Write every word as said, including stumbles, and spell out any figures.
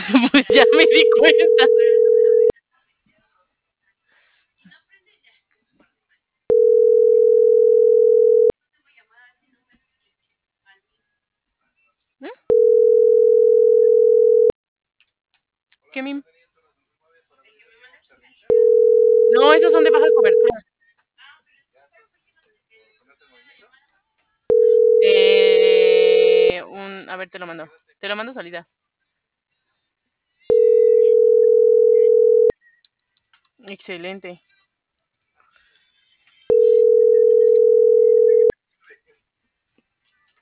Pues ya me di cuenta. ¿Mm? ¿Qué mim? No, esos son de baja cobertura. Eh, un, a ver, te lo mando. Te lo mando salida. Excelente.